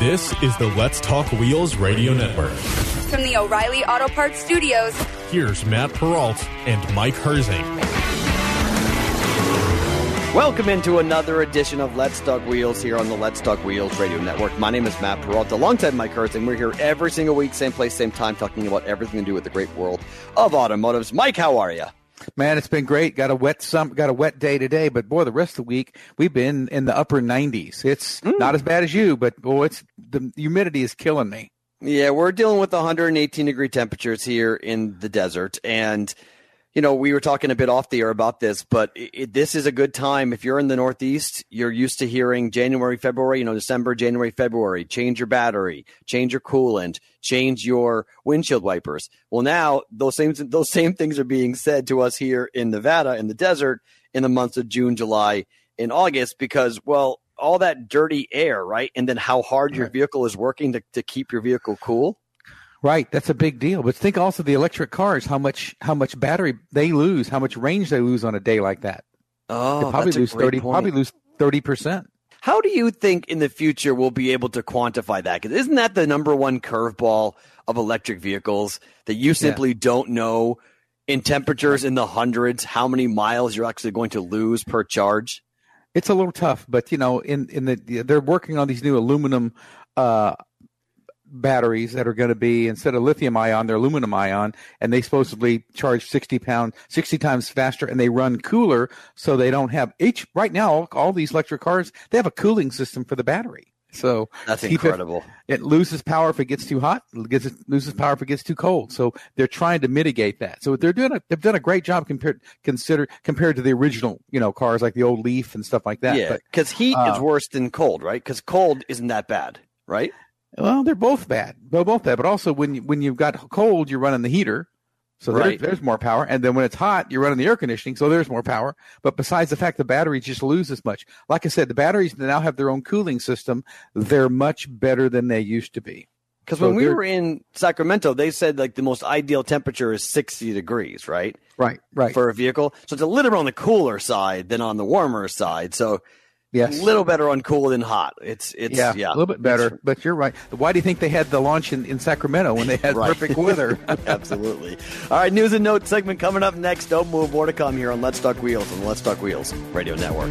This is the Let's Talk Wheels radio network. From the O'Reilly Auto Parts Studios, here's Matt Peralt and Mike Herzing. Welcome into another edition of Let's Talk Wheels here on the Let's Talk Wheels radio network. My name is Matt Peralt, alongside Mike Herzing. We're here every single week, same place, same time, talking about everything to do with the great world of automotives. Mike, how are you? Man, it's been great. Got a wet day today, but boy, the rest of the week we've been in the upper 90s. It's not as bad as you, but boy, the humidity is killing me. Yeah, we're dealing with 118 degree temperatures here in the desert, and you know, we were talking a bit off the air about this, but this is a good time. If you're in the Northeast, you're used to hearing January, February, December, January, February, change your battery, change your coolant, change your windshield wipers. Well, now those same things are being said to us here in Nevada, in the desert, in the months of June, July, and August, because, well, all that dirty air, right? And then how hard your vehicle is working to keep your vehicle cool. Right, that's a big deal. But think also the electric cars, how much battery they lose, how much range they lose on a day like that. Oh, they probably that's lose a great point. Probably lose 30%. How do you think in the future we'll be able to quantify that? Because isn't that the number one curveball of electric vehicles, that you simply don't know in temperatures in the hundreds how many miles you're actually going to lose per charge? It's a little tough, but they're working on these new aluminum batteries that are going to be, instead of lithium ion, they're aluminum ion, and they supposedly charge 60 times faster, and they run cooler, so they don't have right now all these electric cars, they have a cooling system for the battery. So that's incredible. It loses power if it gets too hot. It loses power if it gets too cold. So they're trying to mitigate that. So they've done a great job compared to the original, cars like the old Leaf and stuff like that. Yeah, because heat is worse than cold, right? Because cold isn't that bad, right? Well, they're both bad. They're both bad. But also, when you've got cold, you're running the heater, so there's more power. And then when it's hot, you're running the air conditioning, so there's more power. But besides the fact the batteries just lose as much. Like I said, the batteries now have their own cooling system. They're much better than they used to be. Because when we were in Sacramento, they said like the most ideal temperature is 60 degrees, right? Right. For a vehicle. So it's a little on the cooler side than on the warmer side. So yes, a little better on cool than hot. It's a little bit better, but you're right. Why do you think they had the launch in Sacramento when they had perfect weather? Absolutely. All right, news and notes segment coming up next. Don't move. More to come here on Let's Talk Wheels on the Let's Talk Wheels radio network.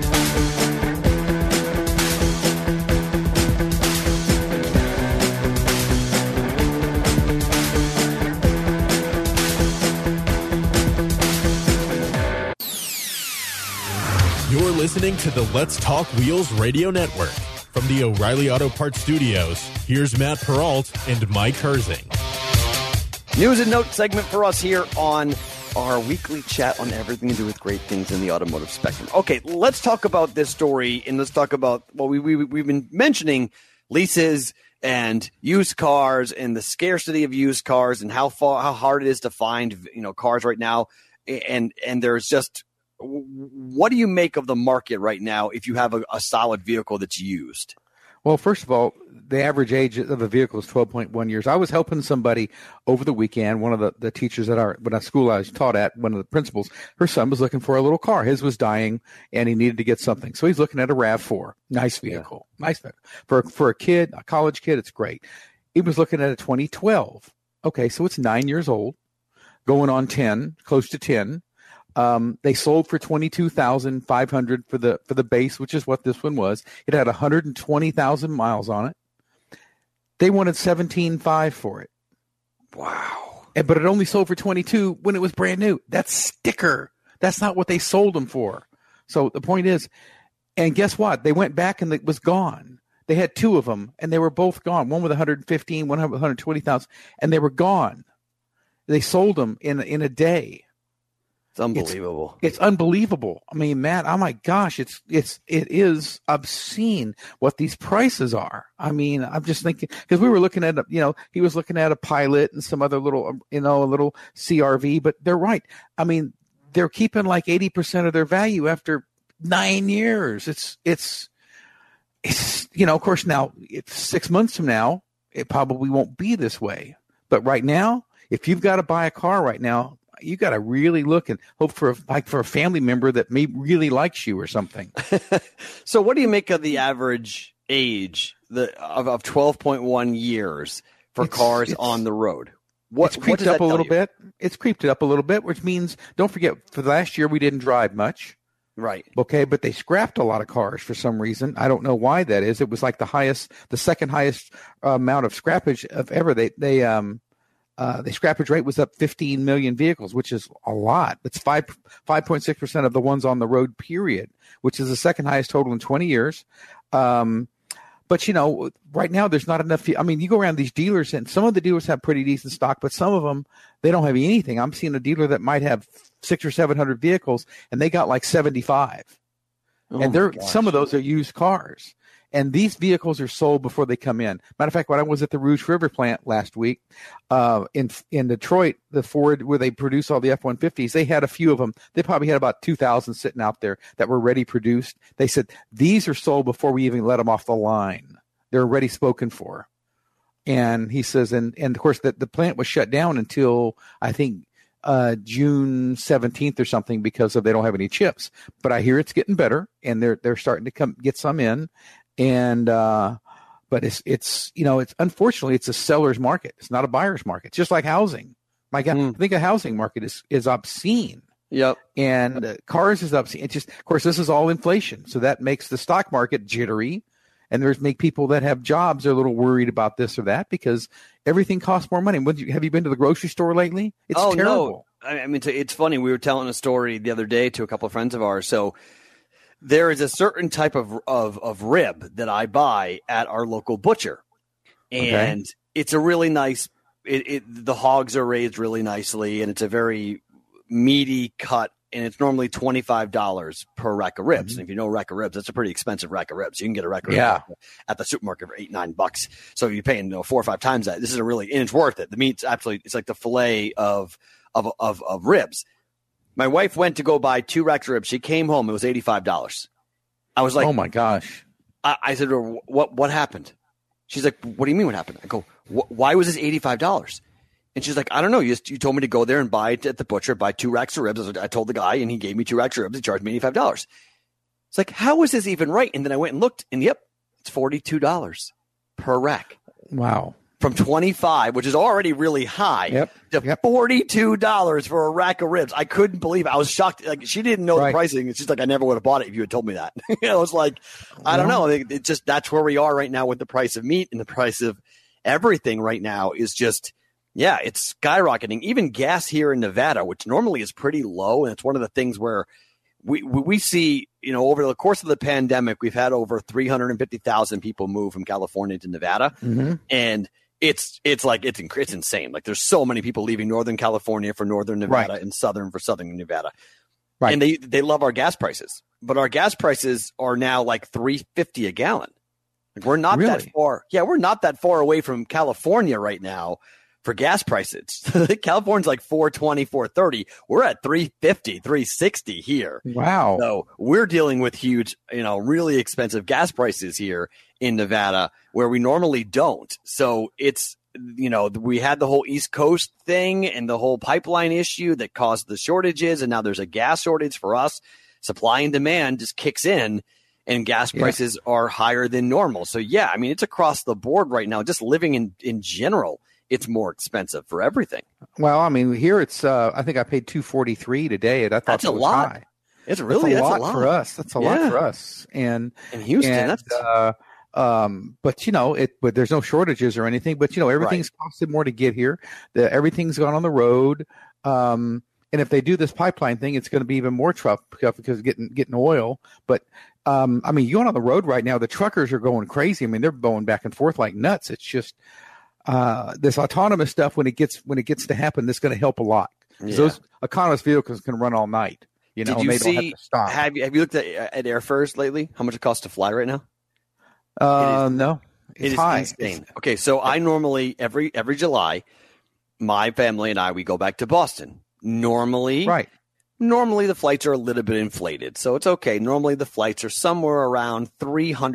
You're listening to the Let's Talk Wheels radio network. From the O'Reilly Auto Parts Studios, here's Matt Peralt and Mike Herzing. News and notes segment for us here on our weekly chat on everything to do with great things in the automotive spectrum. Okay, let's talk about this story, and let's talk about, well, we've been mentioning leases and used cars and the scarcity of used cars and how hard it is to find, cars right now. And there's just, what do you make of the market right now if you have a solid vehicle that's used? Well, first of all, the average age of a vehicle is 12.1 years. I was helping somebody over the weekend. One of the teachers at our school I was taught at, one of the principals, her son was looking for a little car. His was dying, and he needed to get something. So he's looking at a RAV4. Nice vehicle. Yeah. Nice vehicle. For a kid, a college kid, it's great. He was looking at a 2012. Okay, so it's 9 years old, going on 10, close to 10. They sold for $22,500 for the base, which is what this one was. It had 120,000 miles on it. They wanted $17,500 for it. Wow! But it only sold for $22,000 when it was brand new. That's sticker. That's not what they sold them for. So the point is, and guess what? They went back and it was gone. They had two of them, and they were both gone. One with 115, one with 120,000, and they were gone. They sold them in a day. It's unbelievable. It's unbelievable. I mean, Matt, oh my gosh, it is obscene what these prices are. I mean, I'm just thinking, because we were looking at, he was looking at a Pilot and some other little, a little CRV, but they're right. I mean, they're keeping like 80% of their value after 9 years. It's of course now, it's 6 months from now, it probably won't be this way. But right now, if you've got to buy a car right now, you got to really look and hope for a family member that really likes you or something. So what do you make of the average age of 12.1 years for cars on the road. It's creeped up a little bit. It's creeped up a little bit, which means, don't forget, for the last year we didn't drive much. Right. Okay, but they scrapped a lot of cars for some reason. I don't know why that is. It was like the second highest amount of scrappage of ever. The scrappage rate was up 15 million vehicles, which is a lot. It's 5.6% of the ones on the road, period, which is the second highest total in 20 years. But, right now there's not enough. I mean, you go around these dealers, and some of the dealers have pretty decent stock, but some of them, they don't have anything. I'm seeing a dealer that might have 600 or 700 vehicles, and they got like 75. And some of those are used cars. And these vehicles are sold before they come in. Matter of fact, when I was at the Rouge River plant last week in Detroit, the Ford, where they produce all the F-150s, they had a few of them. They probably had about 2,000 sitting out there that were ready produced. They said, these are sold before we even let them off the line. They're already spoken for. And he says, and of course, the plant was shut down until, I think, June 17th or something because they don't have any chips. But I hear it's getting better, and they're starting to get some in. And but it's unfortunately it's a seller's market. It's not a buyer's market. Just like housing. My God, I think a housing market is obscene. Yep. And cars is obscene. It's just, of course, this is all inflation, so that makes the stock market jittery. And make people that have jobs are a little worried about this or that because everything costs more money. Have you been to the grocery store lately? It's terrible. No. I mean, it's funny. We were telling a story the other day to a couple of friends of ours. So there is a certain type of rib that I buy at our local butcher, and it's a really nice. The hogs are raised really nicely, and it's a very meaty cut. And it's normally $25 per rack of ribs. And if you know a rack of ribs, that's a pretty expensive rack of ribs. You can get a rack of ribs at the supermarket for $8-9. So you're paying 4 or 5 times that. This is and it's worth it. The meat's absolutely, it's like the fillet of ribs. My wife went to go buy 2 racks of ribs. She came home. It was $85. I was like, oh my gosh. I said to her, what happened? She's like, what do you mean what happened? I go, why was this $85? And she's like, I don't know. You told me to go there and buy it at the butcher, buy 2 racks of ribs. I told the guy, and he gave me 2 racks of ribs. He charged me $85. It's like, how is this even right? And then I went and looked, and yep, it's $42 per rack. Wow. From $25, which is already really high, to $42 for a rack of ribs. I couldn't believe it. I was shocked. Like, she didn't know the pricing. And she's like, I never would have bought it if you had told me that. I was like, I don't know. It's just, that's where we are right now with the price of meat, and the price of everything right now is just, it's skyrocketing. Even gas here in Nevada, which normally is pretty low, and it's one of the things where we see, over the course of the pandemic, we've had over 350,000 people move from California to Nevada, and it's insane. Like, there's so many people leaving Northern California for Northern Nevada and Southern for Southern Nevada, and they love our gas prices, but our gas prices are now like $3.50 a gallon. Like, we're not that far. Yeah, we're not that far away from California right now. For gas prices, California's like $4.20, $4.30. We're at $3.50, $3.60 here. Wow. So we're dealing with huge, really expensive gas prices here in Nevada where we normally don't. So it's, we had the whole East Coast thing and the whole pipeline issue that caused the shortages. And now there's a gas shortage for us. Supply and demand just kicks in, and gas prices are higher than normal. So it's across the board right now. Just living in general, it's more expensive for everything. Well, I mean, here it's, I think I paid $243 today, and I thought that's a lot. High. That's a lot for us. That's a lot for us. And in Houston, but there's no shortages or anything, but everything's costed more to get here. Everything's gone on the road. And if they do this pipeline thing, it's going to be even more tough because getting oil. But you're going on the road right now, the truckers are going crazy. I mean, they're going back and forth like nuts. It's just, this autonomous stuff, when it gets to happen, that's going to help a lot. Those autonomous vehicles can run all night. Did you they see? Don't have to stop. Have you looked at airfares lately? How much it costs to fly right now? No, it's high. Insane. Okay, so I normally every July, my family and I, we go back to Boston. Normally the flights are a little bit inflated, so it's okay. Normally the flights are somewhere around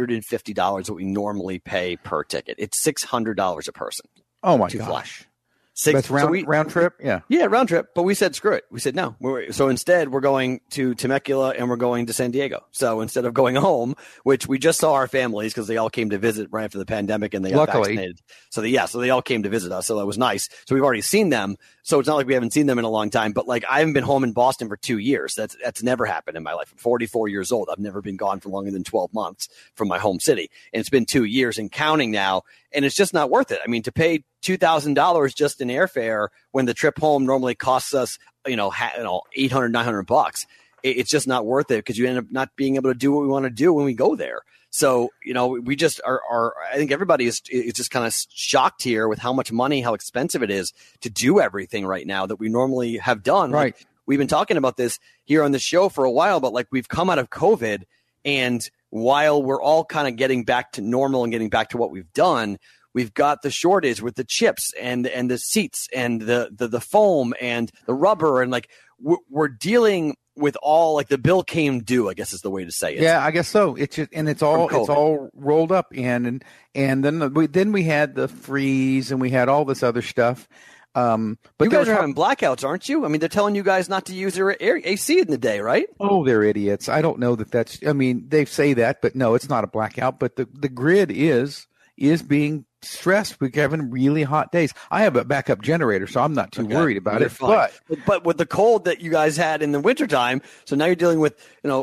$350 what we normally pay per ticket. It's $600 a person. Oh my gosh. Fly. That's round trip? Yeah. Yeah, round trip. But we said, screw it. We said, no. So instead, we're going to Temecula and we're going to San Diego. So instead of going home, which we just saw our families because they all came to visit right after the pandemic and they got vaccinated. So they all came to visit us. So that was nice. So we've already seen them. So it's not like we haven't seen them in a long time. But like, I haven't been home in Boston for 2 years. That's never happened in my life. I'm 44 years old. I've never been gone for longer than 12 months from my home city. And it's been 2 years and counting now. And it's just not worth it. I mean, to pay $2,000 just in airfare when the trip home normally costs us, $800, $900, it's just not worth it because you end up not being able to do what we want to do when we go there. So, we just are I think everybody is just kind of shocked here with how much money, how expensive it is to do everything right now that we normally have done. Right. Like, we've been talking about this here on the show for a while, but like we've come out of COVID, and while we're all kind of getting back to normal and getting back to what we've done, we've got the shortage with the chips and the seats and the foam and the rubber, and like we're dealing with all, like, the bill came due, I guess is the way to say it. Yeah, I guess so. It's all rolled up in, and then we had the freeze and we had all this other stuff. But you guys are having blackouts, aren't you? I mean, they're telling you guys not to use your AC in the day, right? Oh, they're idiots. I don't know that's. I mean, they say that, but no, it's not a blackout. But the grid is being stressed. We're having really hot days. I have a backup generator, so I'm not too worried about it. But with the cold that you guys had in the wintertime, so now you're dealing with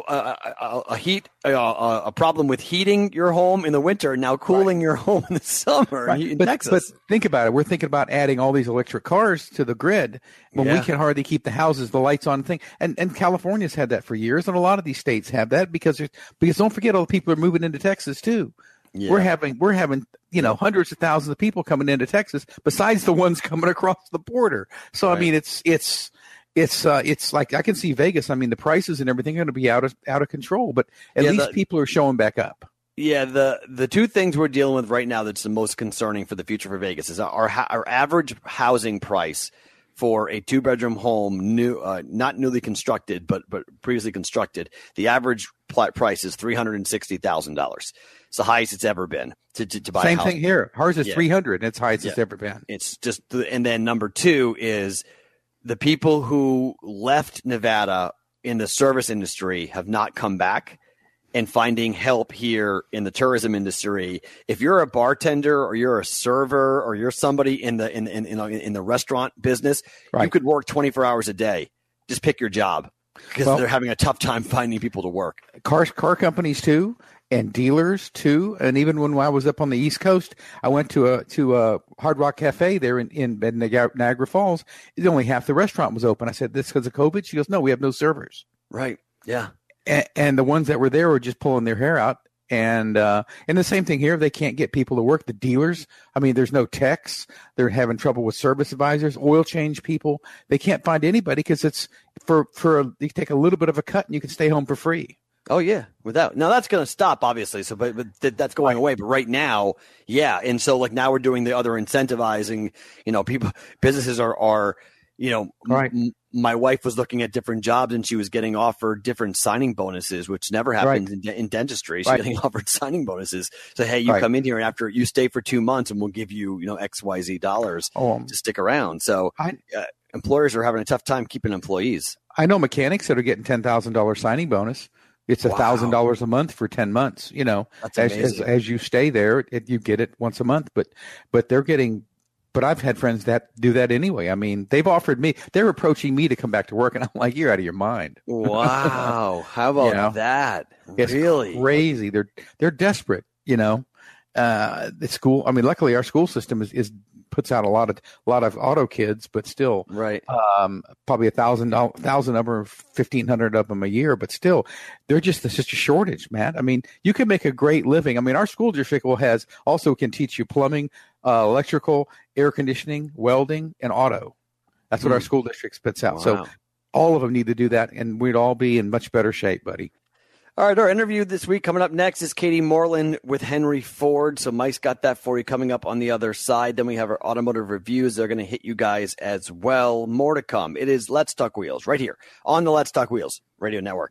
a problem with heating your home in the winter, and now cooling your home in the summer in Texas. But think about it. We're thinking about adding all these electric cars to the grid when we can hardly keep the lights on thing. And California's had that for years, and a lot of these states have that because don't forget, all the people are moving into Texas too. Yeah. We're having hundreds of thousands of people coming into Texas besides the ones coming across the border. So right. I mean, it's like I can see Vegas. I mean, the prices and everything are going to be out of control, but at least people are showing back up. Yeah, the two things we're dealing with right now that's the most concerning for the future for Vegas is our average housing price for a 2-bedroom home, not newly constructed, but previously constructed. The average price is $360,000. It's the highest it's ever been to buy a house. Same thing here. Ours is $300,000. It's highest it's ever been. It's just, and then number two is the people who left Nevada in the service industry have not come back and finding help here in the tourism industry. If you're a bartender or you're a server or you're somebody in the restaurant business, you could work 24 hours a day. Just pick your job because they're having a tough time finding people to work. Car companies too, and dealers too. And even when I was up on the East Coast, I went to a Hard Rock Cafe there in Niagara Falls. Only half the restaurant was open. I said, "This because of COVID?" She goes, "No, we have no servers." Right. Yeah. And the ones that were there were just pulling their hair out. And the same thing here. They can't get people to work. The dealers, I mean, there's no techs. They're having trouble with service advisors, oil change people. They can't find anybody because it's you take a little bit of a cut and you can stay home for free. Oh yeah, now that's going to stop obviously. So, but that's going away. But right now, yeah. And so like now we're doing the other incentivizing. Businesses are. Right. My wife was looking at different jobs and she was getting offered different signing bonuses, which never happens in dentistry. She's getting offered signing bonuses. So, hey, you come in here and after you stay for 2 months and we'll give you, XYZ dollars to stick around. So employers are having a tough time keeping employees. I know mechanics that are getting $10,000 signing bonus. It's $1,000 a month for 10 months. That's amazing. As you stay there, you get it once a month, but they're getting. But I've had friends that do that anyway. I mean, they're approaching me to come back to work, and I'm like, you're out of your mind. Wow. How about that? It's really crazy. They're desperate, the school. I mean, luckily our school system is puts out a lot of auto kids, but still, right. Probably 1,000 of them, 1,500 of them a year, but still, there's such a shortage, man. I mean, you can make a great living. I mean, our school district can teach you plumbing, electrical, air conditioning, welding, and auto. That's what our school district spits out. Wow. So all of them need to do that, and we'd all be in much better shape, buddy. All right, our interview this week coming up next is Katie Moreland with Henry Ford. So Mike's got that for you coming up on the other side. Then we have our automotive reviews. They're going to hit you guys as well. More to come. It is Let's Talk Wheels right here on the Let's Talk Wheels Radio Network.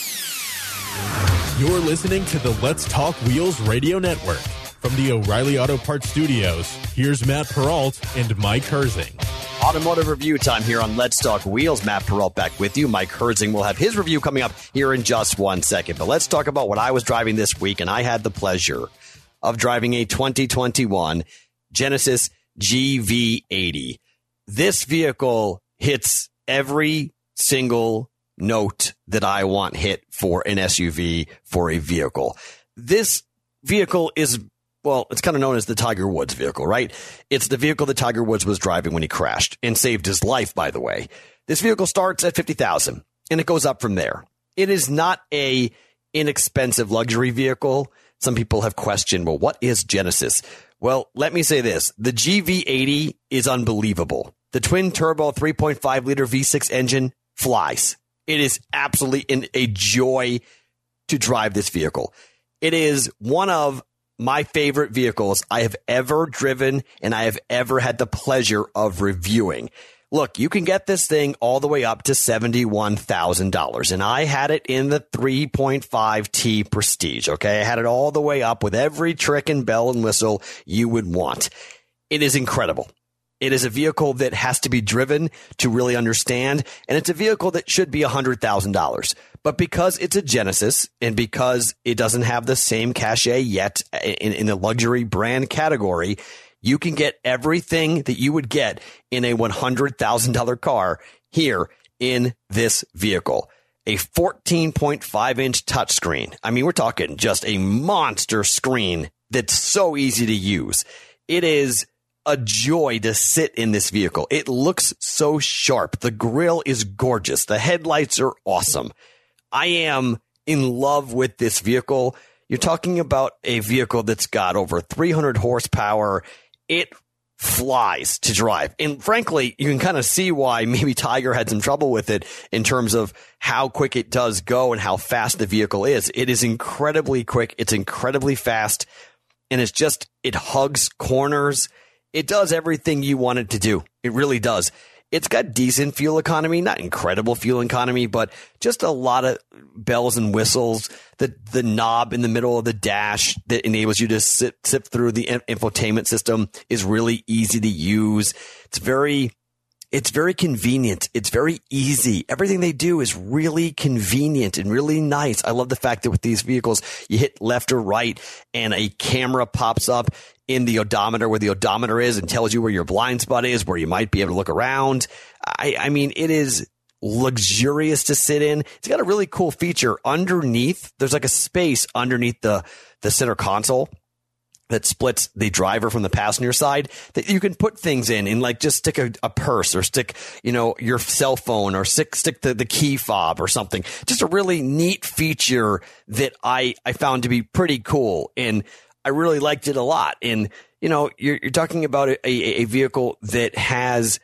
You're listening to the Let's Talk Wheels Radio Network. From the O'Reilly Auto Parts Studios, here's Matt Peralt and Mike Herzing. Automotive review time here on Let's Talk Wheels. Matt Perrault back with you. Mike Herzing will have his review coming up here in just 1 second. But let's talk about what I was driving this week, and I had the pleasure of driving a 2021 Genesis GV80. This vehicle hits every single note that I want hit for an SUV, for a vehicle. This vehicle is, well, it's kind of known as the Tiger Woods vehicle, right? It's the vehicle that Tiger Woods was driving when he crashed and saved his life, by the way. This vehicle starts at $50,000 and it goes up from there. It is not a inexpensive luxury vehicle. Some people have questioned, well, what is Genesis? Well, let me say this. The GV80 is unbelievable. The twin turbo 3.5 liter V6 engine flies. It is absolutely a joy to drive this vehicle. It is one of my favorite vehicles I have ever driven and I have ever had the pleasure of reviewing. Look, you can get this thing all the way up to $71,000, and I had it in the 3.5T Prestige, okay? I had it all the way up with every trick and bell and whistle you would want. It is incredible. It is a vehicle that has to be driven to really understand, and it's a vehicle that should be $100,000. But because it's a Genesis and because it doesn't have the same cachet yet in the luxury brand category, you can get everything that you would get in a $100,000 car here in this vehicle. A 14.5-inch touchscreen. I mean, we're talking just a monster screen that's so easy to use. It is a joy to sit in this vehicle. It looks so sharp. The grille is gorgeous. The headlights are awesome. I am in love with this vehicle. You're talking about a vehicle that's got over 300 horsepower. It flies to drive. And frankly, you can kind of see why maybe Tiger had some trouble with it in terms of how quick it does go and how fast the vehicle is. It is incredibly quick. It's incredibly fast. And it's just, it hugs corners. It does everything you want it to do. It really does. It's got decent fuel economy, not incredible fuel economy, but just a lot of bells and whistles. The knob in the middle of the dash that enables you to sift through the infotainment system is really easy to use. It's very convenient. It's very easy. Everything they do is really convenient and really nice. I love the fact that with these vehicles, you hit left or right and a camera pops up in the odometer where the odometer is and tells you where your blind spot is, where you might be able to look around. I mean, it is luxurious to sit in. It's got a really cool feature underneath. There's like a space underneath the center console that splits the driver from the passenger side that you can put things in and like just stick a purse or stick, your cell phone or stick the key fob or something. Just a really neat feature that I found to be pretty cool. And I really liked it a lot. And, you're talking about a vehicle that has,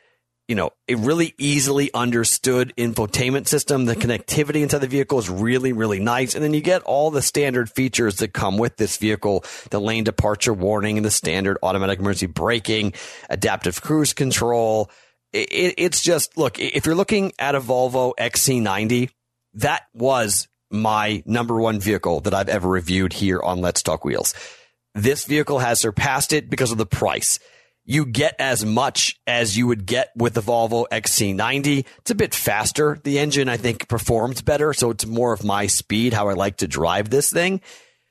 a really easily understood infotainment system. The connectivity inside the vehicle is really, really nice. And then you get all the standard features that come with this vehicle, the lane departure warning and the standard automatic emergency braking, adaptive cruise control. It's just, look, if you're looking at a Volvo XC90, that was my number one vehicle that I've ever reviewed here on Let's Talk Wheels. This vehicle has surpassed it because of the price. You get as much as you would get with the Volvo XC90. It's a bit faster. The engine, I think, performs better, so it's more of my speed, how I like to drive this thing.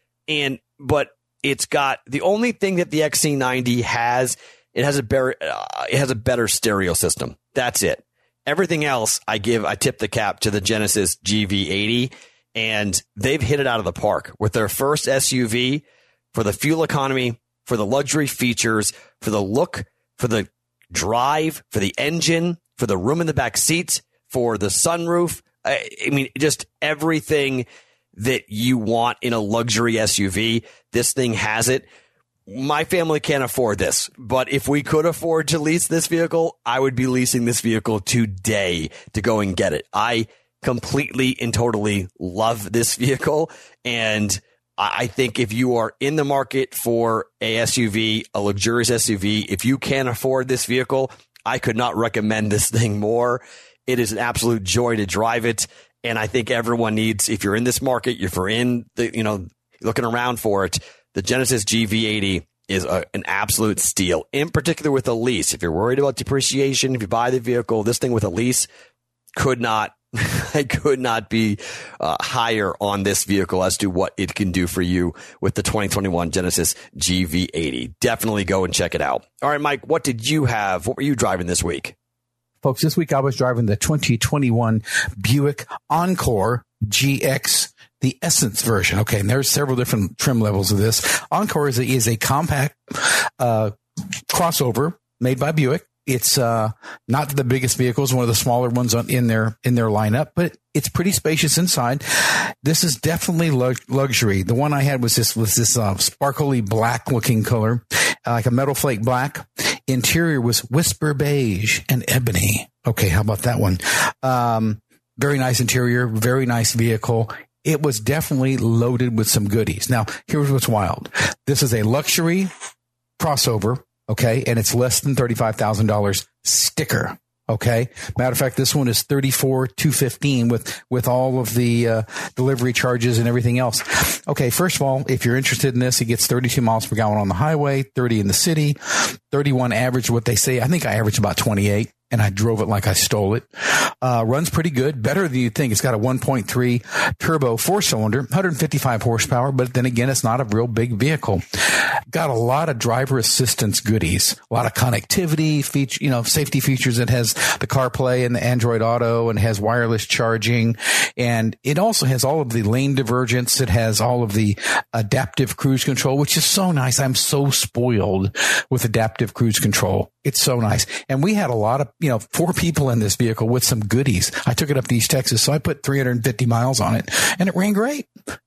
But it's got the only thing that the XC90 has. It has a better stereo system. That's it. Everything else, I tip the cap to the Genesis GV80, and they've hit it out of the park with their first SUV for the fuel economy, for the luxury features, for the look, for the drive, for the engine, for the room in the back seats, for the sunroof. I mean, just everything that you want in a luxury SUV. This thing has it. My family can't afford this, but if we could afford to lease this vehicle, I would be leasing this vehicle today to go and get it. I completely and totally love this vehicle, and I think if you are in the market for a SUV, a luxurious SUV, if you can't afford this vehicle, I could not recommend this thing more. It is an absolute joy to drive it. And I think everyone needs, if you're in this market, if you're in the, looking around for it, the Genesis GV80 is an absolute steal, in particular with a lease. If you're worried about depreciation, if you buy the vehicle, this thing with a lease I could not be higher on this vehicle as to what it can do for you with the 2021 Genesis GV80. Definitely go and check it out. All right, Mike, what did you have? What were you driving this week? Folks, this week I was driving the 2021 Buick Encore GX, the Essence version. Okay, and there's several different trim levels of this. Encore is a compact crossover made by Buick. It's not the biggest vehicle; it's one of the smaller ones in their lineup, but it's pretty spacious inside. This is definitely luxury. The one I had was this sparkly black looking color, like a metal flake black. Interior was whisper beige and ebony. Okay, how about that one? Very nice interior, very nice vehicle. It was definitely loaded with some goodies. Now, here's what's wild. This is a luxury crossover. Okay. And it's less than $35,000 sticker. Okay. Matter of fact, this one is $34,215 with all of the delivery charges and everything else. Okay. First of all, if you're interested in this, it gets 32 miles per gallon on the highway, 30 in the city, 31 average, what they say. I think I average about 28. And I drove it like I stole it. Runs pretty good, better than you'd think. It's got a 1.3 turbo 4-cylinder, 155 horsepower, but then again, it's not a real big vehicle. Got a lot of driver assistance goodies, a lot of connectivity, safety features. It has the CarPlay and the Android Auto, and has wireless charging, and it also has all of the lane divergence. It has all of the adaptive cruise control, which is so nice. I'm so spoiled with adaptive cruise control. It's so nice. And we had a lot of, 4 people in this vehicle with some goodies. I took it up to East Texas, so I put 350 miles on it, and it ran great.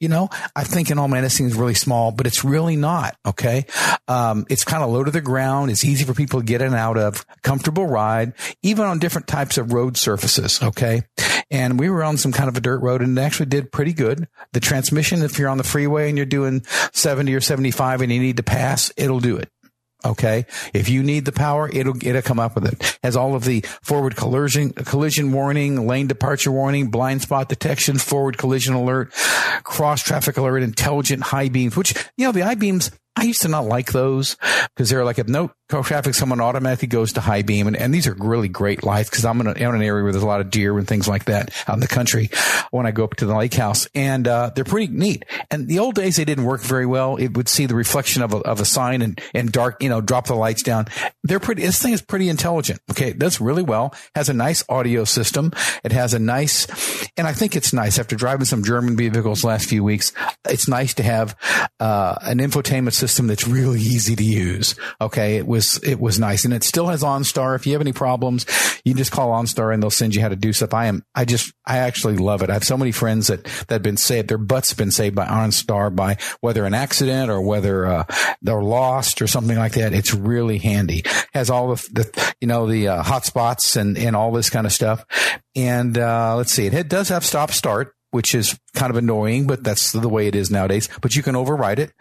I think in all man, this thing's really small, but it's really not. Okay. It's kind of low to the ground. It's easy for people to get in and out of, comfortable ride, even on different types of road surfaces. Okay. And we were on some kind of a dirt road, and it actually did pretty good. The transmission, if you're on the freeway and you're doing 70 or 75 and you need to pass, it'll do it. Okay. If you need the power, it'll come up with it. Has all of the forward collision warning, lane departure warning, blind spot detection, forward collision alert, cross traffic alert, intelligent high beams, which, the high beams, I used to not like those because they're like, if no traffic, someone automatically goes to high beam. And these are really great lights because I'm in an area where there's a lot of deer and things like that out in the country when I go up to the lake house. And they're pretty neat. And the old days, they didn't work very well. It would see the reflection of a sign and dark, drop the lights down. This thing is pretty intelligent. Okay. It does really well. Has a nice audio system. It has and I think it's nice after driving some German vehicles the last few weeks. It's nice to have an infotainment system that's really easy to use. Okay. It was nice. And it still has OnStar. If you have any problems, you can just call OnStar and they'll send you how to do stuff. I actually love it. I have so many friends that have been saved. Their butts have been saved by OnStar by whether an accident or whether they're lost or something like that. It's really handy. Has all of the hotspots and all this kind of stuff. And let's see. It does have stop start, which is kind of annoying, but that's the way it is nowadays. But you can override it.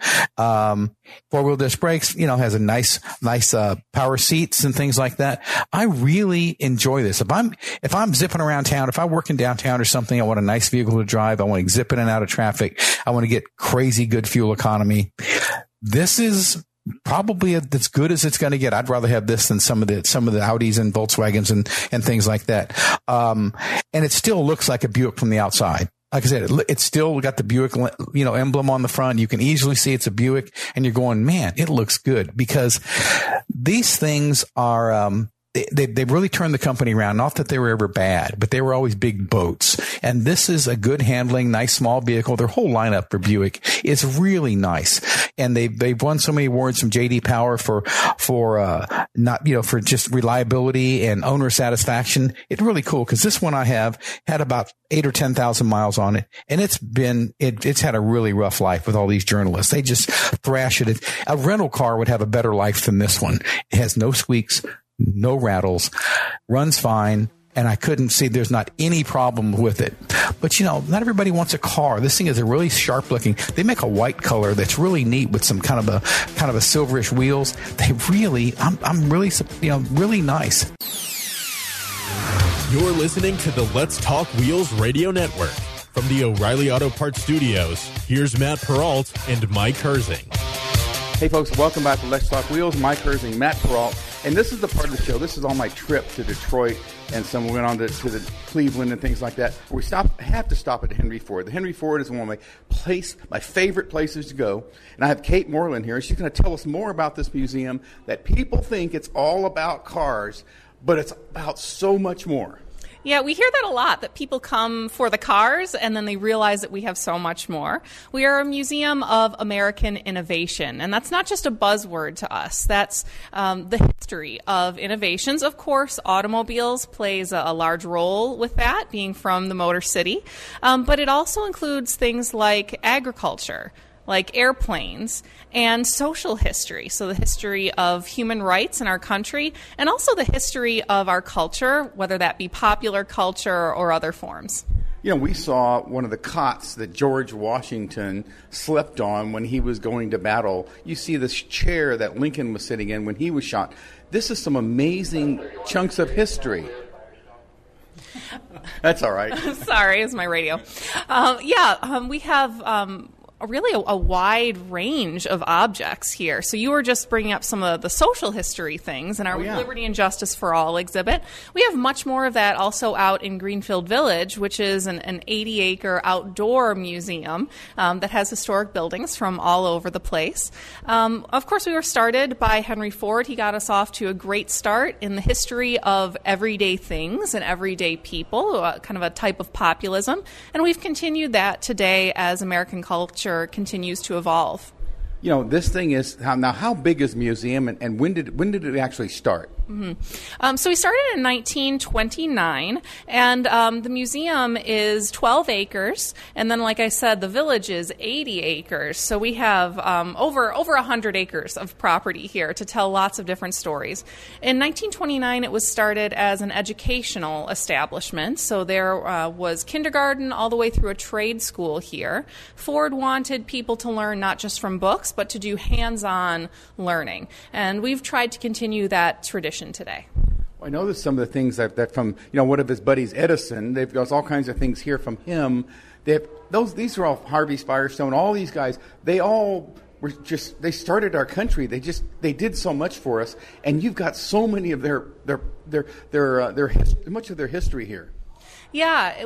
4-wheel disc brakes, has a nice power seats and things like that. I really enjoy this. If I'm zipping around town, if I work in downtown or something, I want a nice vehicle to drive. I want to zip in and out of traffic. I want to get crazy good fuel economy. This is probably as good as it's going to get. I'd rather have this than some of the Audis and Volkswagens and things like that. And it still looks like a Buick from the outside. Like I said, it's still got the Buick, emblem on the front. You can easily see it's a Buick, and you're going, man, it looks good, because these things are, they really turned the company around. Not that they were ever bad, but they were always big boats. And this is a good handling, nice small vehicle. Their whole lineup for Buick is really nice. And they've won so many awards from JD Power for just reliability and owner satisfaction. It's really cool, because this one I have had about 8,000 or 10,000 miles on it. And it's had a really rough life with all these journalists. They just thrash it. A rental car would have a better life than this one. It has no squeaks, no rattles, runs fine. And I couldn't see there's not any problem with it. But, not everybody wants a car. This thing is a really sharp looking. They make a white color that's really neat with some kind of a silverish wheels. They really, I'm really, really nice. You're listening to the Let's Talk Wheels Radio Network. From the O'Reilly Auto Parts Studios, here's Matt Peralt and Mike Herzing. Hey, folks, welcome back to Let's Talk Wheels. Mike Herzing, Matt Peralt. And this is the part of the show. This is on my trip to Detroit, and some went on to the Cleveland and things like that. We have to stop at Henry Ford. The Henry Ford is one of my favorite places to go. And I have Kate Moreland here, and she's going to tell us more about this museum that people think it's all about cars, but it's about so much more. Yeah, we hear that a lot, that people come for the cars and then they realize that we have so much more. We are a museum of American innovation, and that's not just a buzzword to us. That's the history of innovations. Of course, automobiles plays a large role with that, being from the Motor City, but it also includes things like agriculture, like airplanes, and social history, so the history of human rights in our country, and also the history of our culture, whether that be popular culture or other forms. You know, we saw one of the cots that George Washington slept on when he was going to battle. You see this chair that Lincoln was sitting in when he was shot. This is some amazing chunks of history. That's all right. Sorry, it's my radio. We have really a wide range of objects here. So you were just bringing up some of the social history things in our Liberty and Justice for All exhibit. We have much more of that also out in Greenfield Village, which is an 80-acre outdoor museum that has historic buildings from all over the place. Of course, we were started by Henry Ford. He got us off to a great start in the history of everyday things and everyday people, kind of a type of populism. And we've continued that today as American culture continues to evolve. You know, this thing is how big is the museum, and when did it actually start? Mm-hmm. So we started in 1929, and the museum is 12 acres, and then, like I said, the village is 80 acres. So we have over 100 acres of property here to tell lots of different stories. In 1929, it was started as an educational establishment. So there was kindergarten all the way through a trade school here. Ford wanted people to learn not just from books, but to do hands-on learning, and we've tried to continue that tradition today. Well, I know there's some of the things that from one of his buddies, Edison. They've got all kinds of things here from him. These are all Harvey Firestone. All these guys, they all were they started our country. They did so much for us, and you've got so many of their much of their history here. Yeah,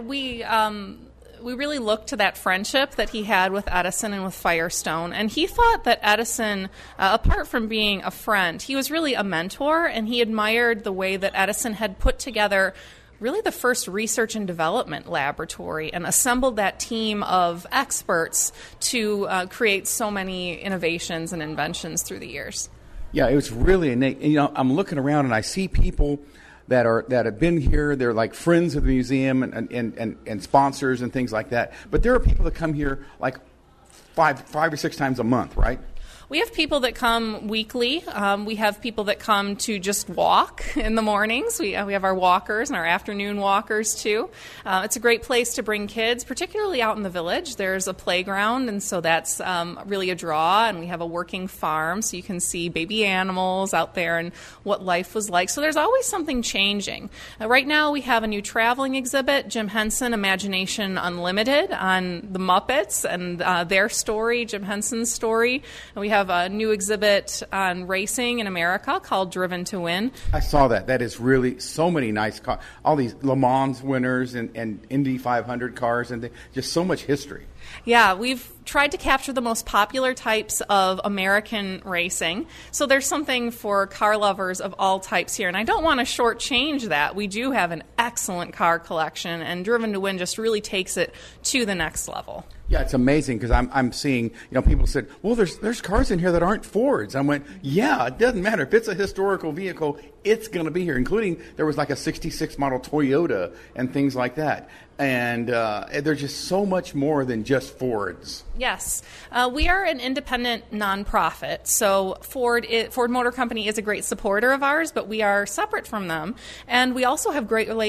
we really looked to that friendship that he had with Edison and with Firestone. And he thought that Edison, apart from being a friend, he was really a mentor, and he admired the way that Edison had put together really the first research and development laboratory and assembled that team of experts to create so many innovations and inventions through the years. Yeah, it was really innate. I'm looking around and I see people that have been here. They're like friends of the museum and sponsors and things like that. But there are people that come here like five or six times a month, right? We have people that come weekly. We have people that come to just walk in the mornings. We have our walkers and our afternoon walkers, too. It's a great place to bring kids, particularly out in the village. There's a playground, and so that's really a draw. And we have a working farm, so you can see baby animals out there and what life was like. So there's always something changing. Right now, we have a new traveling exhibit, Jim Henson, Imagination Unlimited, on the Muppets and their story, Jim Henson's story. And we have a new exhibit on racing in America called Driven to Win. I saw that. That is really so many nice cars. All these Le Mans winners and Indy 500 cars and just so much history. Yeah, we've tried to capture the most popular types of American racing. So there's something for car lovers of all types here. And I don't want to shortchange that. We do have an excellent car collection, and Driven to Win just really takes it to the next level. Yeah, it's amazing because I'm seeing, people said, well, there's cars in here that aren't Fords. I went, yeah, it doesn't matter. If it's a historical vehicle, it's going to be here, including there was like a 66 model Toyota and things like that. And there's just so much more than just Fords. Yes. We are an independent nonprofit. So Ford Motor Company is a great supporter of ours, but we are separate from them. And we also have great relations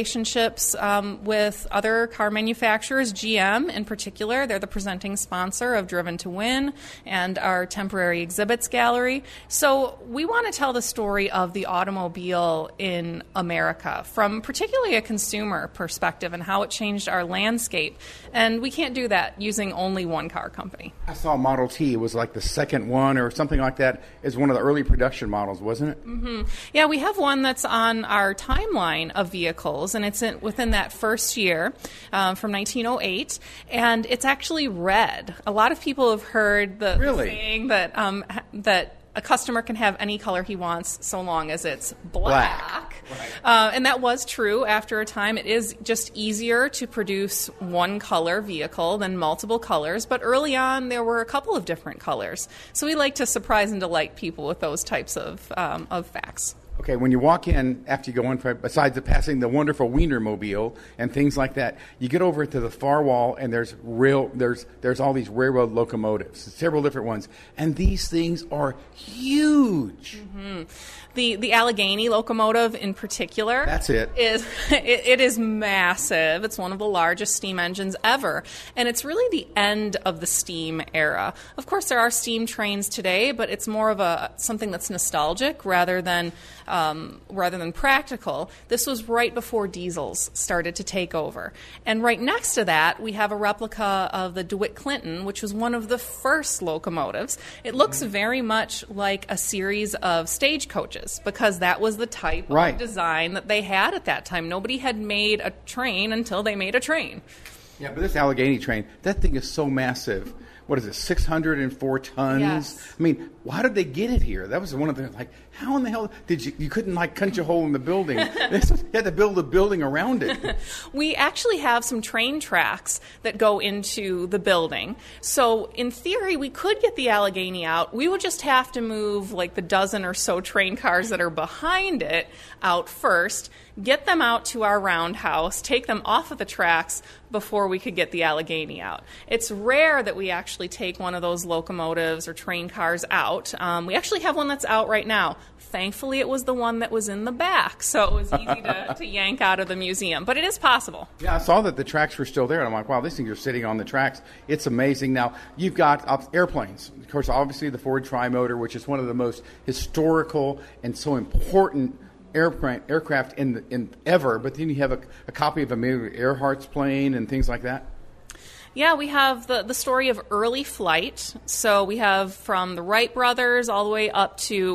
relationships with other car manufacturers, GM in particular. They're the presenting sponsor of Driven to Win and our temporary exhibits gallery. So we want to tell the story of the automobile in America from particularly a consumer perspective and how it changed our landscape. And we can't do that using only one car company. I saw Model T. It was like the second one or something like that. It's one of the early production models, wasn't it? Mm-hmm. Yeah, we have one that's on our timeline of vehicles, and it's within that first year from 1908, and it's actually red. A lot of people have heard the saying that that a customer can have any color he wants so long as it's black. Right. And that was true after a time. It is just easier to produce one color vehicle than multiple colors, but early on there were a couple of different colors. So we like to surprise and delight people with those types of facts. Okay, when you walk in, after you go in, besides passing the wonderful Wienermobile and things like that, you get over to the far wall, and there's all these railroad locomotives, several different ones, and these things are huge. Mm-hmm. The Allegheny locomotive in particular, that's it. It is massive. It's one of the largest steam engines ever, and it's really the end of the steam era. Of course, there are steam trains today, but it's more of something that's nostalgic rather than practical. This was right before diesels started to take over. And right next to that, we have a replica of the DeWitt Clinton, which was one of the first locomotives. It looks very much like a series of stagecoaches because that was the type of design that they had at that time. Nobody had made a train until they made a train. Yeah, but this Allegheny train, that thing is so massive. What is it, 604 tons? Yes. I mean, how did they get it here? That was one of the, how in the hell did you couldn't punch a hole in the building. You had to build a building around it. We actually have some train tracks that go into the building. So in theory, we could get the Allegheny out. We would just have to move the dozen or so train cars that are behind it out first, get them out to our roundhouse, take them off of the tracks before we could get the Allegheny out. It's rare that we actually take one of those locomotives or train cars out. We actually have one that's out right now. Thankfully, it was the one that was in the back, so it was easy to yank out of the museum. But it is possible. Yeah, I saw that the tracks were still there, and I'm like, wow, these things are sitting on the tracks. It's amazing. Now, you've got airplanes. Of course, obviously the Ford Trimotor, which is one of the most historical and so important aircraft in ever, but then you have a copy of Amelia Earhart's plane and things like that. Yeah, we have the story of early flight. So we have from the Wright brothers all the way up to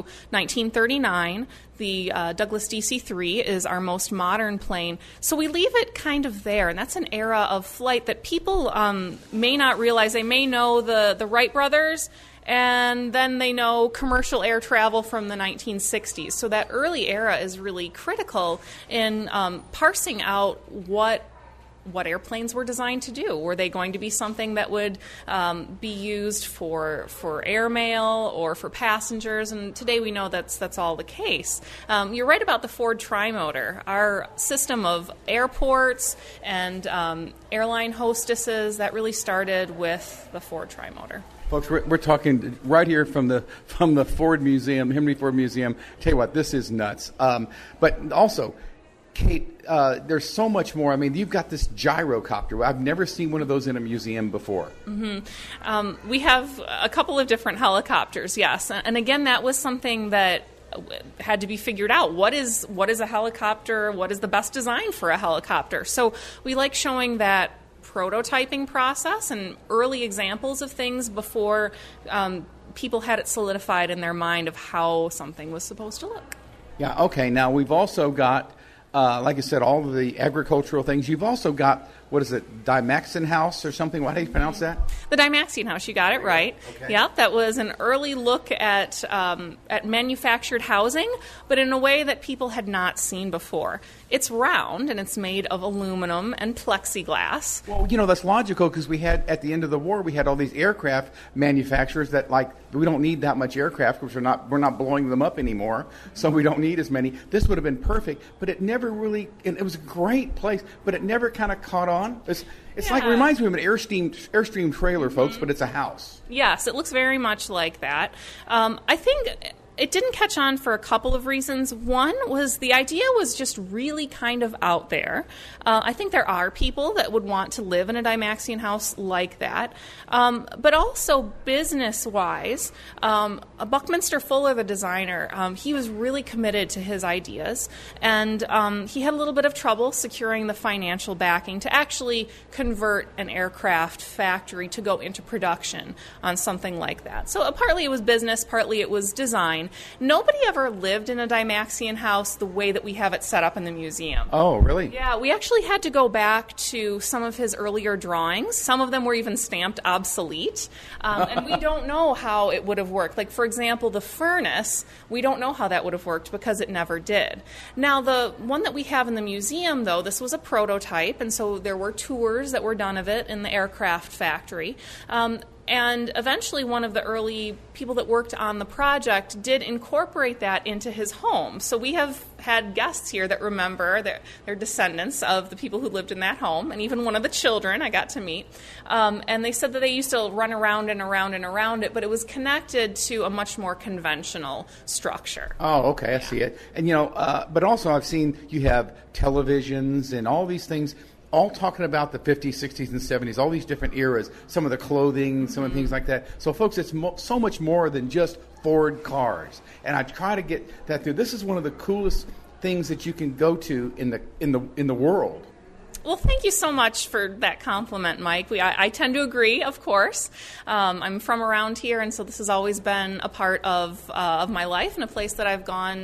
1939. The Douglas DC-3 is our most modern plane. So we leave it kind of there, and that's an era of flight that people may not realize. They may know the Wright brothers, and then they know commercial air travel from the 1960s. So that early era is really critical in parsing out what airplanes were designed to do. Were they going to be something that would be used for airmail or for passengers? And today we know that's all the case. You're right about the Ford Trimotor. Our system of airports and airline hostesses, that really started with the Ford Trimotor. Folks, we're talking right here from the Ford Museum, Henry Ford Museum. Tell you what, this is nuts. But also, Kate, there's so much more. I mean, you've got this gyrocopter. I've never seen one of those in a museum before. Mm-hmm. We have a couple of different helicopters, yes. And again, that was something that had to be figured out. What is a helicopter? What is the best design for a helicopter? So we like showing that prototyping process and early examples of things before people had it solidified in their mind of how something was supposed to look. Yeah, okay. Now, we've also got, like I said, all of the agricultural things. You've also got, what is it, Dymaxion House or something? How do you pronounce that? The Dymaxion House, you got it right. Okay. Yeah, that was an early look at manufactured housing, but in a way that people had not seen before. It's round, and it's made of aluminum and plexiglass. Well, that's logical because we had, at the end of the war, we had all these aircraft manufacturers that, we don't need that much aircraft because we're not blowing them up anymore, so we don't need as many. This would have been perfect, but it never really, and it was a great place, but it never kind of caught on. It's it reminds me of an Airstream trailer, folks, but it's a house. Yes, it looks very much like that. I think it didn't catch on for a couple of reasons. One was the idea was just really kind of out there. I think there are people that would want to live in a Dymaxion house like that. But also business-wise, Buckminster Fuller, the designer, he was really committed to his ideas. And he had a little bit of trouble securing the financial backing to actually convert an aircraft factory to go into production on something like that. So partly it was business, partly it was design. Nobody ever lived in a Dymaxion house the way that we have it set up in the museum. Oh, really? Yeah, we actually had to go back to some of his earlier drawings. Some of them were even stamped obsolete, and we don't know how it would have worked. Like, for example, the furnace, we don't know how that would have worked because it never did. Now, the one that we have in the museum, though, this was a prototype, and so there were tours that were done of it in the aircraft factory. And eventually one of the early people that worked on the project did incorporate that into his home. So we have had guests here that remember they're descendants of the people who lived in that home, and even one of the children I got to meet. And they said that they used to run around and around and around it, but it was connected to a much more conventional structure. Oh, okay, I see it. And, but also I've seen you have televisions and all these things all talking about the 50s, 60s, and 70s, all these different eras, some of the clothing, some of the things like that. So, folks, it's so much more than just Ford cars. And I try to get that through. This is one of the coolest things that you can go to in the world. Well, thank you so much for that compliment, Mike. I tend to agree, of course. I'm from around here, and so this has always been a part of my life and a place that I've gone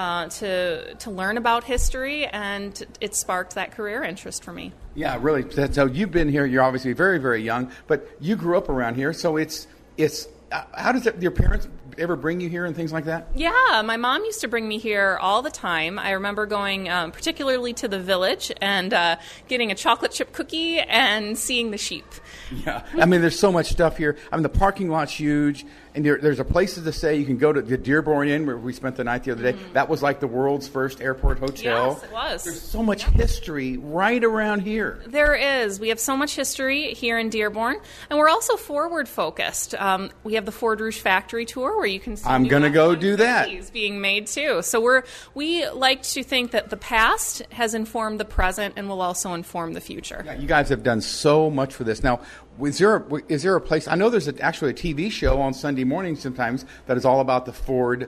to learn about history, and it sparked that career interest for me. Yeah, really. So you've been here. You're obviously very, very young, but you grew up around here, so it's how does your parents ever bring you here and things like that? Yeah, my mom used to bring me here all the time. I remember going particularly to the village and getting a chocolate chip cookie and seeing the sheep. Yeah, I mean, there's so much stuff here. I mean, the parking lot's huge, and there's a places to stay. You can go to the Dearborn Inn, where we spent the night the other day. That was like the world's first airport hotel. Yes, it was. There's so much history right around here. There is. We have so much history here in Dearborn, and we're also forward-focused. We have the Ford Rouge factory tour where you can see I'm going to go do that. Being made too. So we like to think that the past has informed the present and will also inform the future. Yeah, you guys have done so much for this. Now, is there a place? I know there's actually a TV show on Sunday mornings sometimes that is all about the Ford.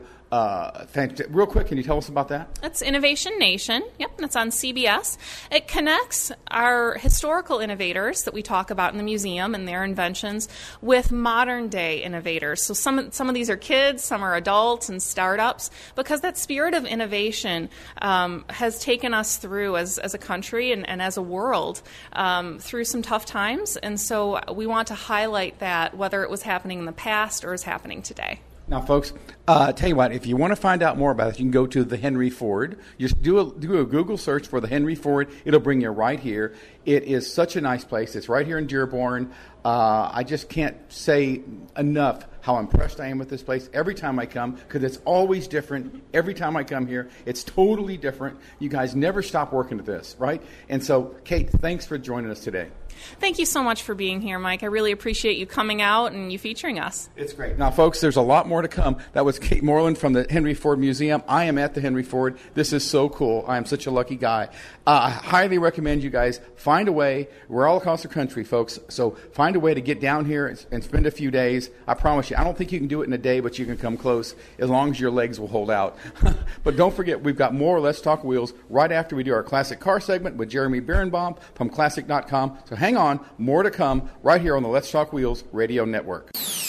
Real quick, can you tell us about that? That's Innovation Nation. Yep, that's on CBS. It connects our historical innovators that we talk about in the museum and their inventions with modern day innovators. So some of these are kids, some are adults and startups, because that spirit of innovation has taken us through as a country and as a world through some tough times. And so we want to highlight that, whether it was happening in the past or is happening today. Now, folks, tell you what, if you want to find out more about it, you can go to the Henry Ford. Just do a Google search for the Henry Ford. It'll bring you right here. It is such a nice place. It's right here in Dearborn. I just can't say enough how impressed I am with this place every time I come, because it's always different. Every time I come here, it's totally different. You guys never stop working at this, right? And so, Kate, thanks for joining us today. Thank you so much for being here, Mike. I really appreciate you coming out and you featuring us. It's great. Now, folks, there's a lot more to come. That was Kate Moreland from the Henry Ford Museum. I am at the Henry Ford. This is so cool. I am such a lucky guy. I highly recommend you guys find a way. We're all across the country, folks, so find a way to get down here and spend a few days. I promise you, I don't think you can do it in a day, but you can come close as long as your legs will hold out. But don't forget, we've got more Let's Talk Wheels right after we do our Classic Car segment with Jeremy Birnbaum from Classic.com. So hang on, more to come right here on the Let's Talk Wheels Radio Network.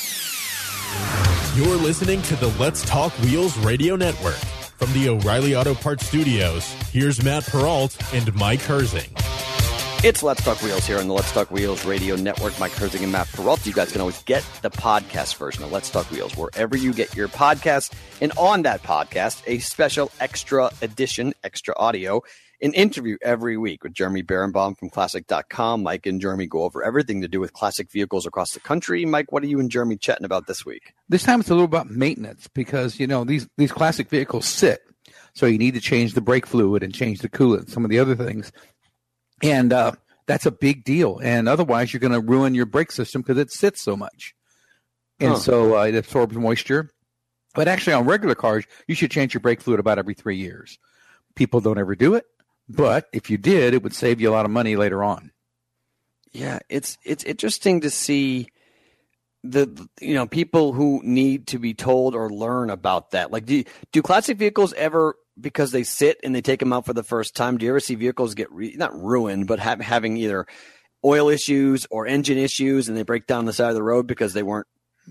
You're listening to the Let's Talk Wheels Radio Network. From the O'Reilly Auto Parts Studios, here's Matt Peralt and Mike Herzing. It's Let's Talk Wheels here on the Let's Talk Wheels Radio Network. Mike Herzing and Matt Peralt. You guys can always get the podcast version of Let's Talk Wheels wherever you get your podcast. And on that podcast, a special extra edition, extra audio, an interview every week with Jeremy Birnbaum from Classic.com. Mike and Jeremy go over everything to do with classic vehicles across the country. Mike, what are you and Jeremy chatting about this week? This time it's a little about maintenance, because, these classic vehicles sit. So you need to change the brake fluid and change the coolant, some of the other things. And that's a big deal. And otherwise, you're going to ruin your brake system because it sits so much. And so it absorbs moisture. But actually, on regular cars, you should change your brake fluid about every 3 years. People don't ever do it, but if you did, it would save you a lot of money later on. Yeah, it's interesting to see the people who need to be told or learn about that. Like, do classic vehicles ever, because they sit and they take them out for the first time, do you ever see vehicles get not ruined, but having either oil issues or engine issues, and they break down the side of the road because they weren't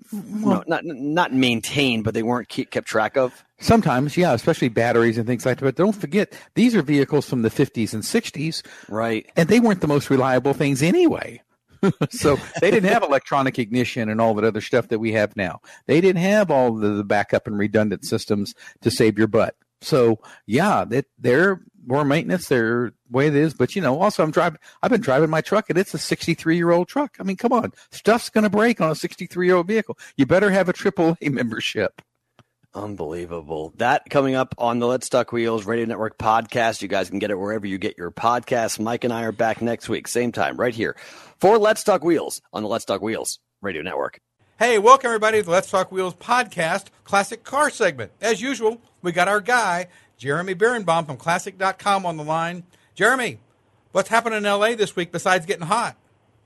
not maintained, but they weren't kept track of? Sometimes, yeah, especially batteries and things like that. But don't forget, these are vehicles from the 50s and 60s. Right. And they weren't the most reliable things anyway. So they didn't have electronic ignition and all that other stuff that we have now. They didn't have all the backup and redundant systems to save your butt. So, yeah, they're more maintenance, they're the way it is. But, also I've been driving my truck, and it's a 63-year-old truck. I mean, come on. Stuff's going to break on a 63-year-old vehicle. You better have a AAA membership. Unbelievable. That coming up on the Let's Talk Wheels Radio Network podcast. You guys can get it wherever you get your podcasts. Mike and I are back next week, same time, right here for Let's Talk Wheels on the Let's Talk Wheels Radio Network. Hey, welcome everybody to the Let's Talk Wheels podcast, classic car segment. As usual, we got our guy, Jeremy Birnbaum from Classic.com on the line. Jeremy, what's happening in L.A. this week besides getting hot?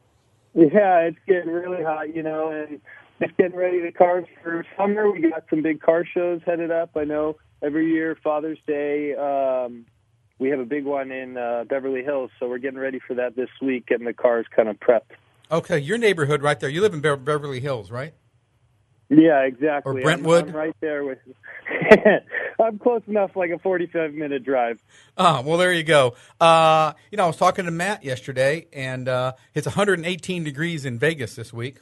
Yeah, it's getting really hot, and just getting ready to cars for summer. We got some big car shows headed up. I know every year, Father's Day, we have a big one in Beverly Hills, so we're getting ready for that this week, getting the cars kind of prepped. Okay, your neighborhood right there. You live in Beverly Hills, right? Yeah, exactly. Or Brentwood? I'm right there with. I'm close enough, like a 45-minute drive. Oh, well, there you go. I was talking to Matt yesterday, and it's 118 degrees in Vegas this week.